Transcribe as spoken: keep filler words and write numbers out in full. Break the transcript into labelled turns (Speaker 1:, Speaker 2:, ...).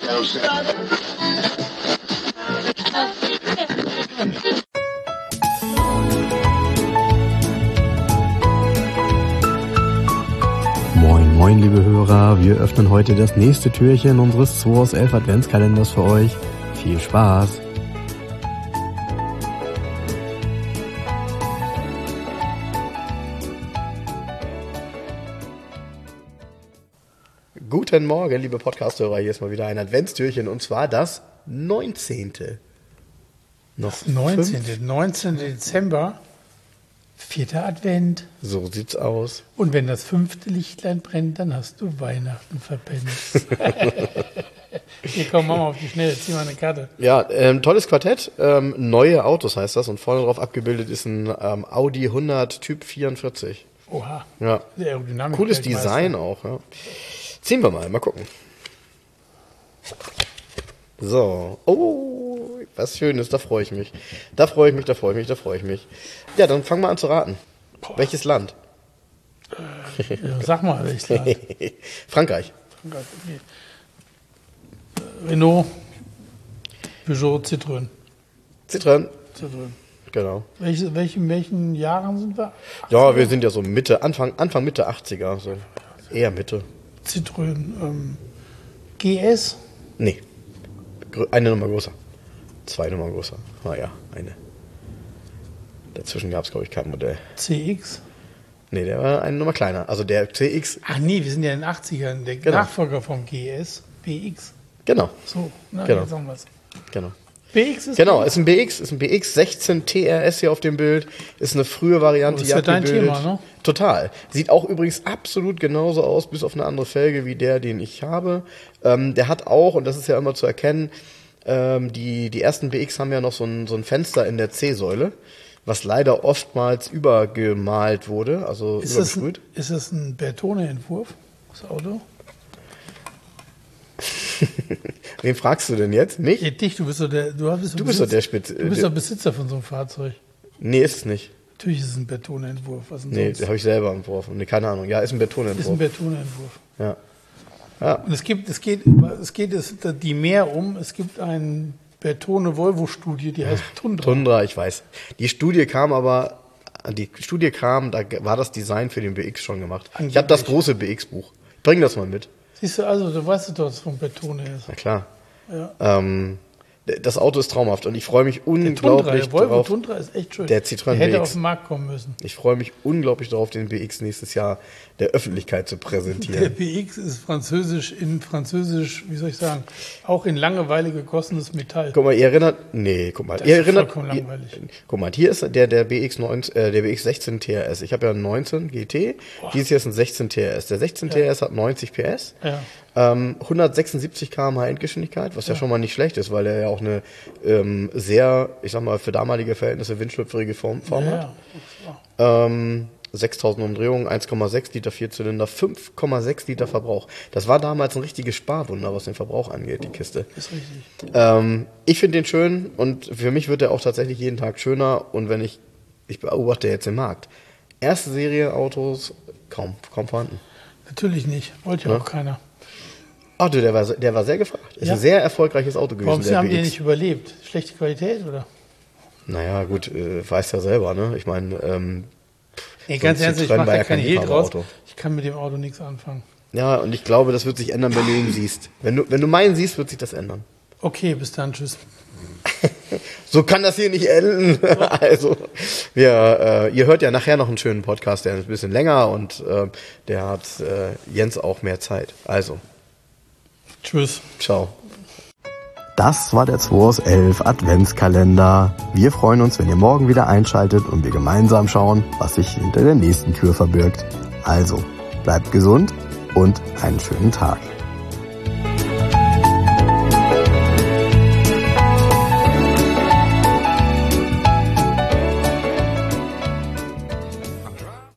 Speaker 1: Moin, moin, liebe Hörer. Wir öffnen heute das nächste Türchen unseres zwei aus elf Adventskalenders für euch. Viel Spaß! Guten Morgen, liebe Podcast-Hörer. Hier ist mal wieder ein Adventstürchen und zwar das neunzehnte.
Speaker 2: Noch das neunzehnte. neunzehnte Dezember, vierter Advent.
Speaker 1: So sieht's aus.
Speaker 2: Und wenn das fünfte Lichtlein brennt, dann hast du Weihnachten verpennt. Hier, komm, mach mal auf die Schnelle, zieh mal eine Karte.
Speaker 1: Ja, ähm, tolles Quartett. Ähm, neue Autos heißt das und vorne drauf abgebildet ist ein ähm, Audi hundert Typ vierundvierzig.
Speaker 2: Oha.
Speaker 1: Ja.
Speaker 2: Aerodynamik.
Speaker 1: Cooles Design auch, ja. Ziehen wir mal, mal gucken. So. Oh, was Schönes, da freue ich mich. Da freue ich mich, da freue ich mich, da freue ich mich. Ja, dann fangen wir an zu raten. Boah. Welches Land?
Speaker 2: Äh, ja, sag mal, welches Land?
Speaker 1: Frankreich.
Speaker 2: Frankreich, okay. Renault, Peugeot, Citroën.
Speaker 1: Citroën.
Speaker 2: Citroën.
Speaker 1: Genau.
Speaker 2: Welche, welchen, welchen Jahren sind wir?
Speaker 1: achtziger? Ja, wir sind ja so Mitte, Anfang, Anfang Mitte achtziger. So. Eher Mitte.
Speaker 2: Citroën. Ähm, G S?
Speaker 1: Nee. Eine Nummer größer. Zwei Nummer größer. Ah ja, eine. Dazwischen gab es, glaube ich, kein Modell.
Speaker 2: C X?
Speaker 1: Nee, der war eine Nummer kleiner. Also der C X.
Speaker 2: Ach nee, wir sind ja in den achtzigern. Der genau. Nachfolger vom G S. B X.
Speaker 1: Genau.
Speaker 2: So, na,
Speaker 1: genau.
Speaker 2: Jetzt sagen wir's.
Speaker 1: Genau.
Speaker 2: B X ist
Speaker 1: Genau, ist ein B X, ist ein B X sechzehn T R S hier auf dem Bild, ist eine frühe Variante.
Speaker 2: Oh, ist ja dein Thema, ne?
Speaker 1: Total. Sieht auch übrigens absolut genauso aus, bis auf eine andere Felge wie der, den ich habe. Ähm, der hat auch, und das ist ja immer zu erkennen, ähm, die, die ersten B X haben ja noch so ein, so ein Fenster in der C-Säule, was leider oftmals übergemalt wurde, also
Speaker 2: ist
Speaker 1: übergesprüht.
Speaker 2: Das ein, ist das ein Bertone-Entwurf, das Auto?
Speaker 1: Wen fragst du denn jetzt? Mich?
Speaker 2: Ja, dich, du bist doch der, du bist,
Speaker 1: du bist doch der Spitz.
Speaker 2: Du bist doch Besitzer von so einem Fahrzeug.
Speaker 1: Nee, ist es nicht.
Speaker 2: Natürlich ist es ein Bertone-Entwurf. Was denn
Speaker 1: nee,
Speaker 2: sonst?
Speaker 1: den habe ich selber entworfen. Nee, keine Ahnung. Ja, ist ein Bertone-Entwurf.
Speaker 2: Ist ein Bertone-Entwurf.
Speaker 1: Ja. ja.
Speaker 2: Und es gibt, es geht, es geht es die mehr um. Es gibt eine Bertone-Volvo-Studie, die heißt Tundra.
Speaker 1: Tundra, ich weiß. Die Studie kam aber, die Studie kam, da war das Design für den B X schon gemacht. Angeblich. Ich habe das große B X-Buch. Bring das mal mit.
Speaker 2: Siehst du, also, du weißt doch, was von Bertone ist.
Speaker 1: Na klar.
Speaker 2: Ja.
Speaker 1: Ähm, das Auto ist traumhaft und ich freue mich unglaublich
Speaker 2: der Tundra, der Volvo
Speaker 1: darauf.
Speaker 2: Tundra ist echt schön.
Speaker 1: Der Citroën
Speaker 2: der hätte
Speaker 1: B X.
Speaker 2: auf den Markt kommen müssen.
Speaker 1: Ich freue mich unglaublich darauf, den B X nächstes Jahr der Öffentlichkeit zu präsentieren.
Speaker 2: Der B X ist französisch in französisch, wie soll ich sagen, auch in Langeweile gegossenes Metall.
Speaker 1: Guck mal, ihr erinnert, nee, guck mal,
Speaker 2: das
Speaker 1: ihr
Speaker 2: ist
Speaker 1: erinnert,
Speaker 2: vollkommen langweilig.
Speaker 1: Ihr, guck mal, hier ist der der B X neun, äh, der B X sechzehn T R S. Ich habe ja einen neunzehn G T. Boah. Dieses hier ist ein sechzehn T R S. Der sechzehn T R S ja. hat neunzig P S.
Speaker 2: Ja.
Speaker 1: Ähm, hundertsechsundsiebzig Kilometer pro Stunde Endgeschwindigkeit, was ja. ja schon mal nicht schlecht ist, weil er ja auch eine ähm, sehr, ich sag mal, für damalige Verhältnisse windschlüpfrige Form, Form
Speaker 2: ja,
Speaker 1: hat. Ja. Ähm, sechstausend Umdrehungen, eins Komma sechs Liter Vierzylinder, fünf Komma sechs Liter Verbrauch. Das war damals ein richtiges Sparwunder, was den Verbrauch angeht, die Kiste.
Speaker 2: Ist richtig.
Speaker 1: Ähm, ich finde den schön und für mich wird er auch tatsächlich jeden Tag schöner und wenn ich, ich beobachte jetzt den Markt. Erste Serie Autos, kaum, kaum vorhanden.
Speaker 2: Natürlich nicht, wollte ja, ja auch keiner.
Speaker 1: Ach du, der war, der war sehr gefragt. Ist ja. ein sehr erfolgreiches Auto gewesen.
Speaker 2: Warum
Speaker 1: der
Speaker 2: haben
Speaker 1: B X.
Speaker 2: die nicht überlebt? Schlechte Qualität, oder?
Speaker 1: Naja, gut, äh, weißt ja selber, ne? Ich meine, ähm,
Speaker 2: nee, ganz ernstlich, ich mache ja kein Hehl draus. Ich kann mit dem Auto nichts anfangen.
Speaker 1: Ja, und ich glaube, das wird sich ändern, wenn du ihn siehst. Wenn du, wenn du meinen siehst, wird sich das ändern.
Speaker 2: Okay, bis dann, tschüss.
Speaker 1: So kann das hier nicht enden. Also, wir, äh, ihr hört ja nachher noch einen schönen Podcast, der ist ein bisschen länger und äh, der hat äh, Jens auch mehr Zeit. Also.
Speaker 2: Tschüss.
Speaker 1: Ciao. Das war der zwei aus elf Adventskalender. Wir freuen uns, wenn ihr morgen wieder einschaltet und wir gemeinsam schauen, was sich hinter der nächsten Tür verbirgt. Also, bleibt gesund und einen schönen Tag.